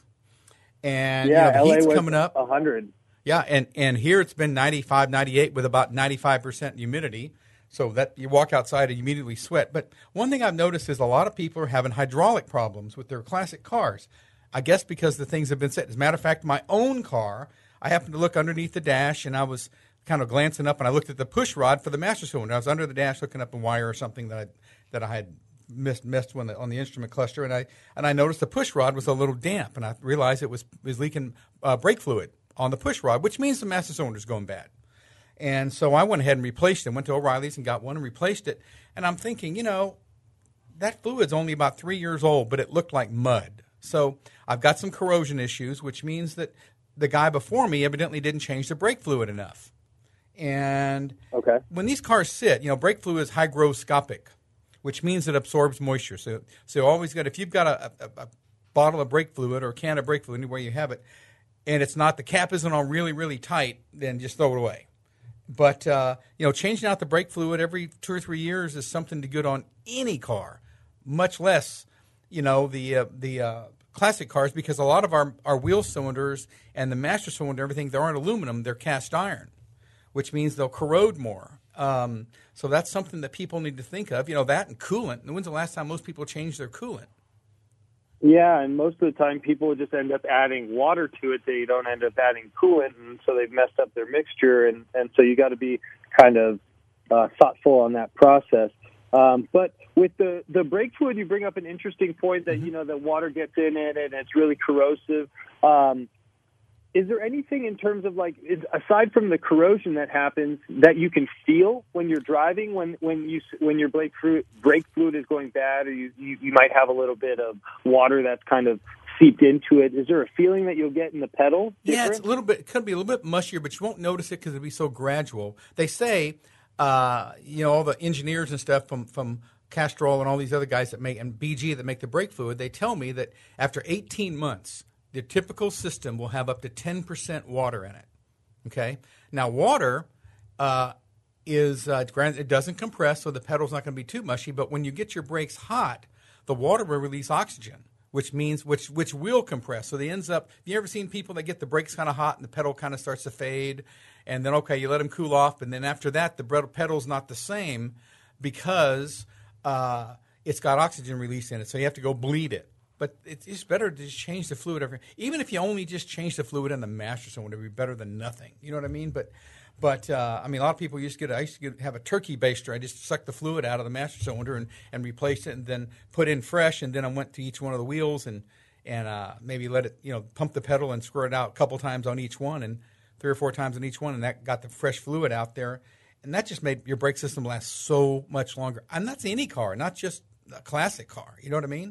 And yeah, the LA heat's was coming up. 100. Yeah, and here it's been 95, 98 with about 95% humidity. So that you walk outside and you immediately sweat. But one thing I've noticed is a lot of people are having hydraulic problems with their classic cars. I guess because the things have been set. As a matter of fact, my own car, I happened to look underneath the dash, and I was kind of glancing up, and I looked at the push rod for the master cylinder. I was under the dash looking up a wire or something that I had missed on the instrument cluster, and I noticed the push rod was a little damp, and I realized it was leaking brake fluid on the push rod, which means the master cylinder is going bad. And so I went ahead and replaced it. Went to O'Reilly's and got one and replaced it. And I'm thinking, that fluid's only about 3 years old, but it looked like mud. So I've got some corrosion issues, which means that the guy before me evidently didn't change the brake fluid enough. And when these cars sit, brake fluid is hygroscopic, which means it absorbs moisture. So always if you've got a bottle of brake fluid or a can of brake fluid, anywhere you have it, and the cap isn't on really, really tight, then just throw it away. But, changing out the brake fluid every 2 or 3 years is something to good on any car, much less, the classic cars, because a lot of our wheel cylinders and the master cylinder, everything, they aren't aluminum, they're cast iron, which means they'll corrode more. So that's something that people need to think of, that and coolant. And when's the last time most people changed their coolant? Yeah, and most of the time people just end up adding water to it. They don't end up adding coolant, and so they've messed up their mixture. And so you got to be kind of thoughtful on that process. But with the brake fluid, you bring up an interesting point that, that water gets in it and it's really corrosive. Is there anything in terms of aside from the corrosion that happens that you can feel when you're driving when your brake fluid is going bad, or you might have a little bit of water that's kind of seeped into it? Is there a feeling that you'll get in the pedal? Yeah, it's it could be a little bit mushier, but you won't notice it because it'll be so gradual. They say, all the engineers and stuff from Castrol and all these other guys and BG that make the brake fluid, they tell me that after 18 months, the typical system will have up to 10% water in it. Okay? Now, water granted, it doesn't compress, so the pedal's not going to be too mushy, but when you get your brakes hot, the water will release oxygen, which means which will compress. So they ends up, you ever seen people that get the brakes kind of hot and the pedal kind of starts to fade, and then, you let them cool off, and then after that, the pedal's not the same because it's got oxygen release in it, so you have to go bleed it. But it's just better to just change the fluid even if you only just change the fluid in the master cylinder, it would be better than nothing. You know what I mean? But a lot of people I used to have a turkey baster. I just sucked the fluid out of the master cylinder and replaced it, and then put in fresh, and then I went to each one of the wheels and maybe let it, pump the pedal and squirt it out a couple times on each one, and 3 or 4 times in each one, and that got the fresh fluid out there. And that just made your brake system last so much longer. And that's any car, not just a classic car. You know what I mean?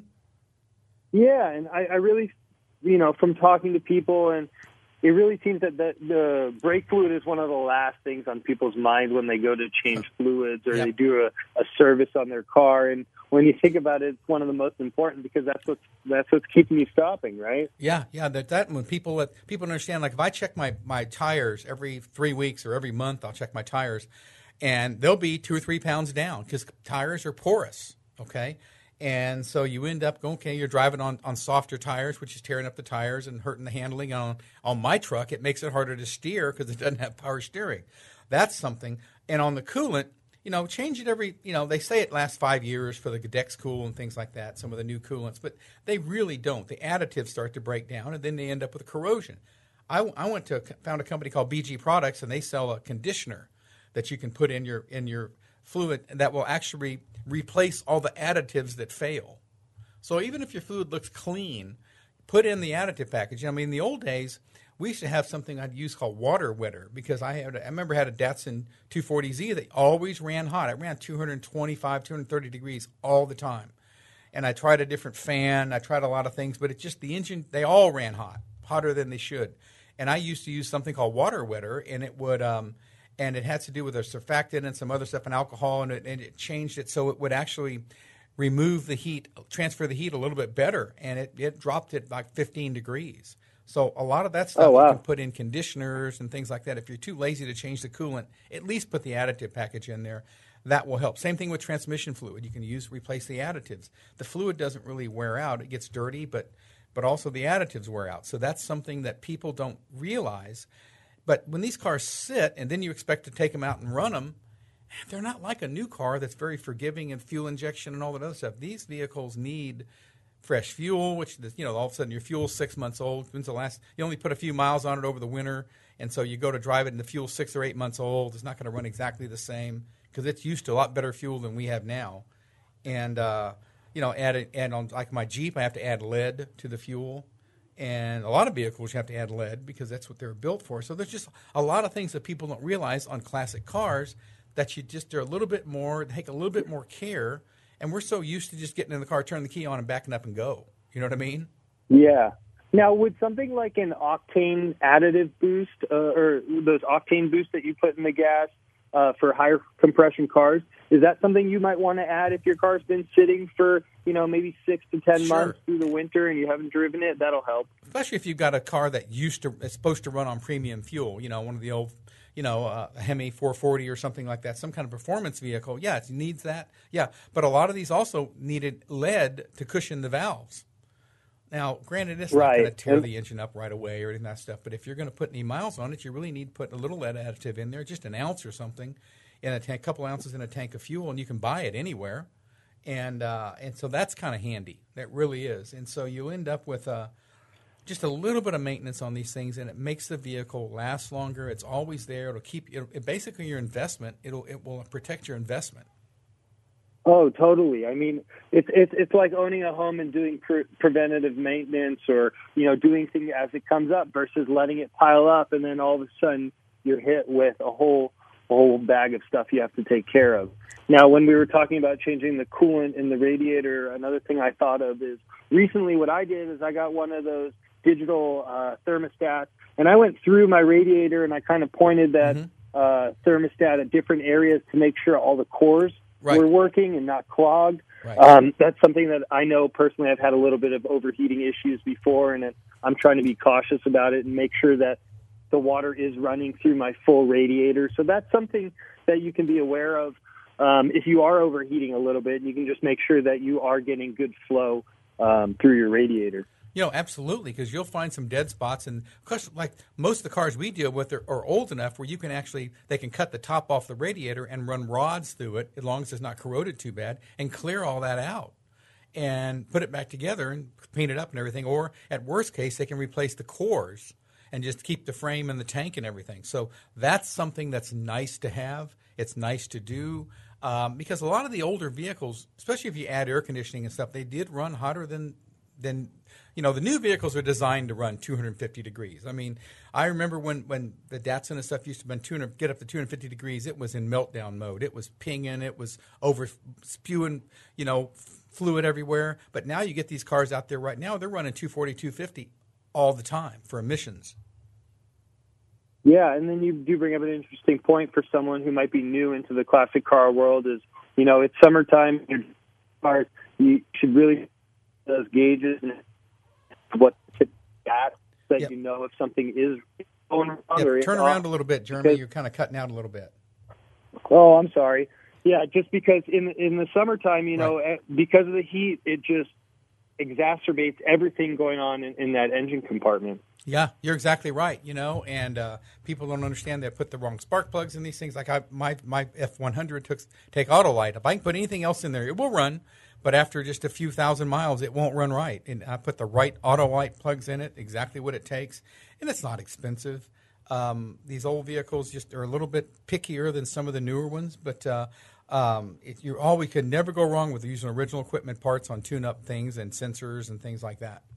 Yeah, and I really, from talking to people, and it really seems that the brake fluid is one of the last things on people's mind when they go to change fluids or they do a service on their car. And when you think about it, it's one of the most important because that's what's keeping you stopping, right? Yeah. That when people understand, like if I check my tires every 3 weeks or every month, I'll check my tires, and they'll be 2 or 3 pounds down because tires are porous. Okay. And so you end up going, okay, you're driving on softer tires, which is tearing up the tires and hurting the handling. On my truck, it makes it harder to steer because it doesn't have power steering. That's something. And on the coolant, change it every, they say it lasts 5 years for the Dex Cool and things like that, some of the new coolants, but they really don't. The additives start to break down, and then they end up with corrosion. I found a company called BG Products, and they sell a conditioner that you can put in your fluid that will actually replace all the additives that fail. So even if your fluid looks clean, put in the additive package. I mean, in the old days, we used to have something I'd use called water wetter because I remember I had a Datsun 240Z that always ran hot. It ran 225, 230 degrees all the time. And I tried a different fan. I tried a lot of things, but the engine, they all ran hot, hotter than they should. And I used to use something called water wetter, and it would and it had to do with a surfactant and some other stuff and alcohol, and it changed it so it would actually remove the heat, transfer the heat a little bit better, and it dropped it like 15 degrees. So a lot of that stuff you can put in conditioners and things like that. If you're too lazy to change the coolant, at least put the additive package in there. That will help. Same thing with transmission fluid. You can replace the additives. The fluid doesn't really wear out. It gets dirty, but also the additives wear out. So that's something that people don't realize. But when these cars sit and then you expect to take them out and run them, they're not like a new car that's very forgiving and fuel injection and all that other stuff. These vehicles need fresh fuel, which, all of a sudden your fuel's 6 months old. When's the last? You only put a few miles on it over the winter, and so you go to drive it and the fuel's 6 or 8 months old. It's not going to run exactly the same because it's used to a lot better fuel than we have now. And, add on, like my Jeep, I have to add lead to the fuel. And a lot of vehicles you have to add lead because that's what they're built for. So there's just a lot of things that people don't realize on classic cars that they're a little bit more, take a little bit more care. And we're so used to just getting in the car, turning the key on, and backing up and go. You know what I mean? Yeah. Now, would something like an octane additive boost or those octane boosts that you put in the gas for higher compression cars, is that something you might want to add if your car's been sitting for, maybe 6 to 10 months through the winter and you haven't driven it? That'll help. Especially if you've got a car that is supposed to run on premium fuel, one of the old, a Hemi 440 or something like that, some kind of performance vehicle. Yeah, it needs that. Yeah, but a lot of these also needed lead to cushion the valves. Now, granted, it's not going to tear the engine up right away or anything that stuff, but if you're going to put any miles on it, you really need to put a little lead additive in there, just an ounce or something, in a tank, couple ounces in a tank of fuel, and you can buy it anywhere. And so that's kind of handy. That really is. And so you end up with just a little bit of maintenance on these things, and it makes the vehicle last longer. It's always there. It'll keep basically your investment. It will protect your investment. Oh, totally. I mean, it's like owning a home and doing preventative maintenance or, doing things as it comes up versus letting it pile up, and then all of a sudden you're hit with a whole bag of stuff you have to take care of. Now, when we were talking about changing the coolant in the radiator, another thing I thought of is recently what I did is I got one of those digital thermostats, and I went through my radiator and I kind of pointed that thermostat at different areas to make sure all the cores were working and not clogged. Right. That's something that I know personally I've had a little bit of overheating issues before, and I'm trying to be cautious about it and make sure that the water is running through my full radiator. So that's something that you can be aware of if you are overheating a little bit. You can just make sure that you are getting good flow through your radiator. Absolutely, because you'll find some dead spots. And of course, like most of the cars we deal with are old enough where they can cut the top off the radiator and run rods through it, as long as it's not corroded too bad, and clear all that out and put it back together and paint it up and everything. Or at worst case, they can replace the cores and just keep the frame and the tank and everything. So that's something that's nice to have. It's nice to do because a lot of the older vehicles, especially if you add air conditioning and stuff, they did run hotter than then the new vehicles are designed to run 250 degrees. I mean, I remember when the Datsun and stuff used to get up to 250 degrees, it was in meltdown mode. It was pinging, it was over spewing, fluid everywhere. But now you get these cars out there right now, they're running 240, 250 all the time for emissions. Yeah, and then you do bring up an interesting point for someone who might be new into the classic car world is, it's summertime, your cars, you should really those gauges and what that Yep. if something is going wrong. Or turn around a little bit, Jeremy. You're kind of cutting out a little bit. Oh, I'm sorry. Yeah, just because in the summertime, Right. because of the heat, it just exacerbates everything going on in that engine compartment. Yeah, you're exactly right. And people don't understand they put the wrong spark plugs in these things. Like my F100 take Autolite. If I can put anything else in there, it will run. But after just a few thousand miles, it won't run right. And I put the right Autolite plugs in it, exactly what it takes. And it's not expensive. These old vehicles just are a little bit pickier than some of the newer ones. But we could never go wrong with using original equipment parts on tune-up things and sensors and things like that.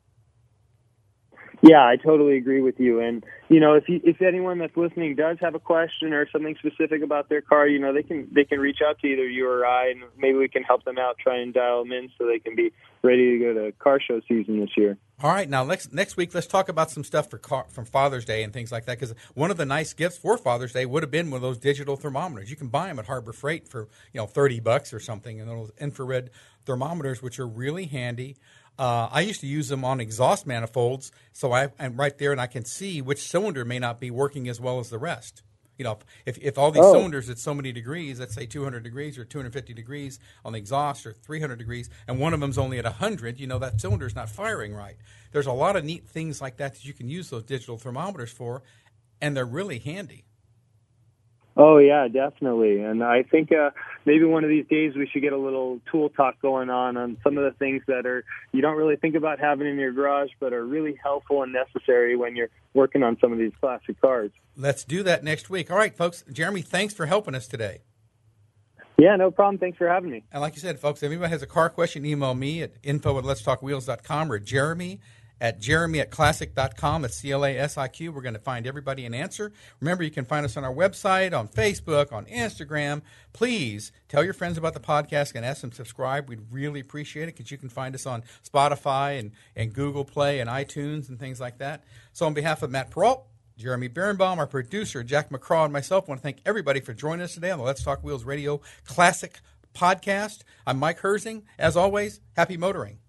Yeah, I totally agree with you. And, if anyone that's listening does have a question or something specific about their car, they can reach out to either you or I, and maybe we can help them out, try and dial them in so they can be ready to go to car show season this year. All right. Now, next week, let's talk about some stuff from Father's Day and things like that, because one of the nice gifts for Father's Day would have been one of those digital thermometers. You can buy them at Harbor Freight for, $30 or something, and those infrared thermometers, which are really handy. I used to use them on exhaust manifolds, so I'm right there and I can see which cylinder may not be working as well as the rest. If all these cylinders at so many degrees, let's say 200 degrees or 250 degrees on the exhaust or 300 degrees, and one of them's only at 100, that cylinder's not firing right. There's a lot of neat things like that you can use those digital thermometers for, and they're really handy. Oh, yeah, definitely. And I think maybe one of these days we should get a little tool talk going on some of the things that you don't really think about having in your garage, but are really helpful and necessary when you're working on some of these classic cars. Let's do that next week. All right, folks. Jeremy, thanks for helping us today. Yeah, no problem. Thanks for having me. And like you said, folks, if anybody has a car question, email me at info@letstalkwheels.com or Jeremy@classic.com. It's CLASIQ. We're going to find everybody an answer. Remember, you can find us on our website, on Facebook, on Instagram. Please tell your friends about the podcast and ask them to subscribe. We'd really appreciate it because you can find us on Spotify and Google Play and iTunes and things like that. So on behalf of Matt Peralt, Jeremy Birnbaum, our producer, Jack McCraw, and myself, I want to thank everybody for joining us today on the Let's Talk Wheels Radio Classic Podcast. I'm Mike Herzing. As always, happy motoring.